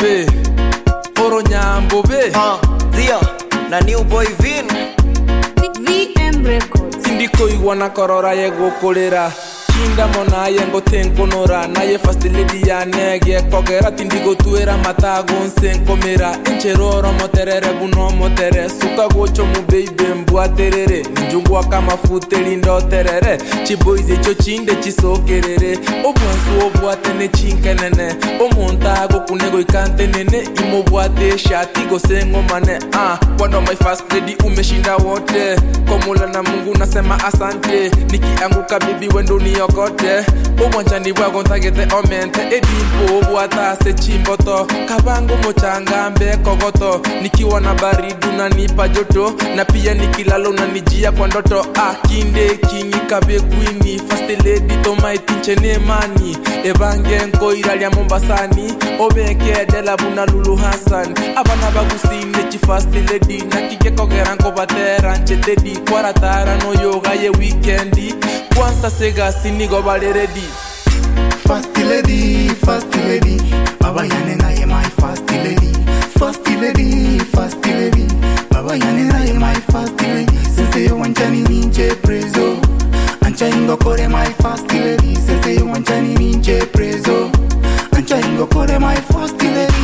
be Oro nyambo be Zia na new boy Vin VM Records Indiko iwana korora ye gokolera Kinda mona ye ngotenkonora na ye first lady ya nege kogera tindigo tuera matago nsenkomera encheroro moterere buno motere suka gocho mu baby mbwaterere njungwa kama futeli ndoterere chiboize cyo chinde chisokerere obwansu obwatene chinkenene omontago kunego ikantenene imobwate shati go sengomane one of my first lady umeshinda wote komula na Mungu nasema asante nikianguka bibi wendo niyokote obwanchani bwago ntagete omente edimpo obwata se chimboto kabango mochanga mbe kogoto nikiwa na baridi unanipa joto na pia nikilalo unanijia kwa ndoto kinde kingi kabe queen first lady to my tinchene mani ebange nko iralia Mombasani obeke dela buna Lulu Hassan abana bagusine chi first lady nakike kogera nko batera nchededi kwaratara no yoga ye weekendi kwanza sega sinigo bale ready First lady Baba yane na ye my first lady First lady Baba yane na ye my first lady Sense yo wanchani ninje prezo Ancha ingo kore my first lady Sense yo wanchani ninje prezo Ancha ingo kore my first lady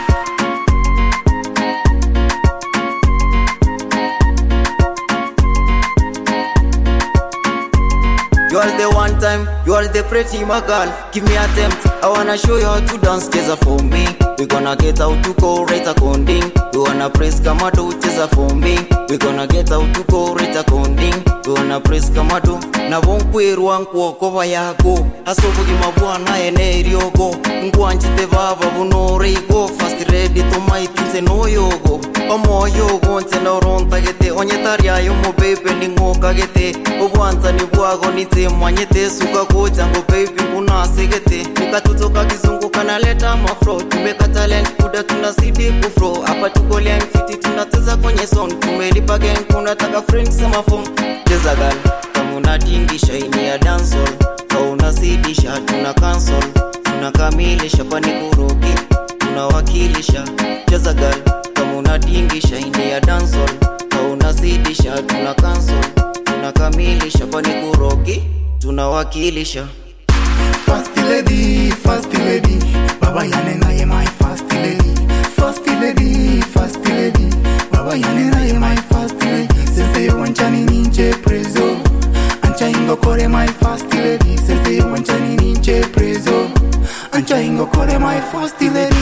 You are the one time, you are the pretty my girl. Give me a attempt, I wanna show you how to dance, cheza for me. We gonna get out to go right according. We wanna press kama do, cheza for me. We gonna get out to go right according. We wanna press kama do. Na wonkweru wankuo kova yako. Asobugi mabwana ene iriogo. Nkwanchite vava vunore go. Fast ready to my things no yogo. Omo yogo nte na oronta gete. Onyetaria yomo baby ningo kagete. Obwanza ni bwago nite mwanyete. Suka kocha ngo baby kuna segete. Nikatutoka kizungu kanaleta mafro. Tumeka talent kuda tunasidi kufro. Hapa tuko liang fiti tunateza kwenye song. Tumelipa gang kuna taka friends sama phone. Cheza gal kama unadingisha ini ya dancehall. Kama unasidisha tuna cancel. Tunakamilisha pani kuroki. Tunawakilisha. Cheza gal kama unadingisha ini ya dancehall. Kama unasidisha tuna cancel. Tunakamilisha pani kuroki. Tunawakilisha. First lady Baba yane na ye my first lady First lady Baba yane na ye my first lady Sense yo wanchani ninje prezo Ancha ingo kore my first lady Sense yo wanchani ninje prezo Ancha ingo kore my first lady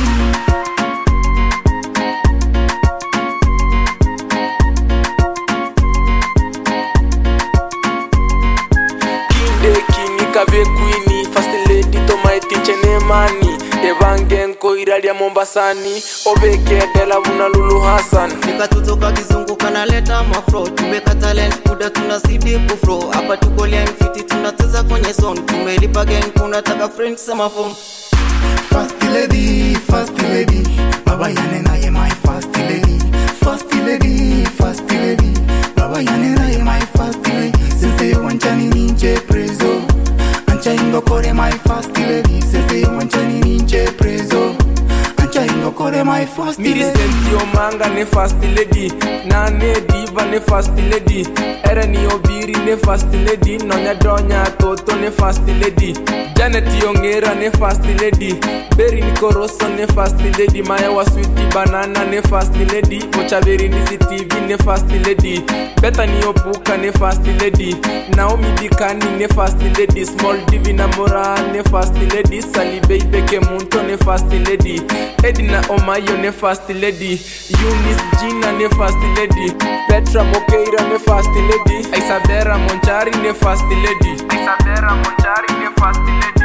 Kabe queen first lady to my tinchene mani ebange nko iralia Mombasani obeke dela buna Lulu Hassan nikatutoka kizungu kanaleta mafro tumeka talent kuda tunasidi kufro hapa tuko liang fiti tunateza kwenye song tumelipa gang kuna taka friends sama phone First lady Baba yane na ye my first lady First lady Baba yane na ye my first lady Sense yo wanchani ninje prezo Ancha ingo kore my first lady Sense yo wanchani ninje prezo Ancha ingo kore my first lady Miri sentio manga ne first lady Nane diva ne first lady Ereni obiri ne first lady Nonya donya toto ne first lady Janet Yongera ne first lady Beri Nikoroso ne first lady Maya wa sweetie banana ne first lady Ochaveri nisi TV ne first lady Bethany Opuka ne first lady Naomi Dikani ne first lady Small Divina Mora ne first lady Sally Baby Kemunto ne first lady Edna Omayo ne first lady Eunice Gina ne first lady Petra Mokeira ne first lady Isabella Monchari ne first lady Isabella Monchari ne first lady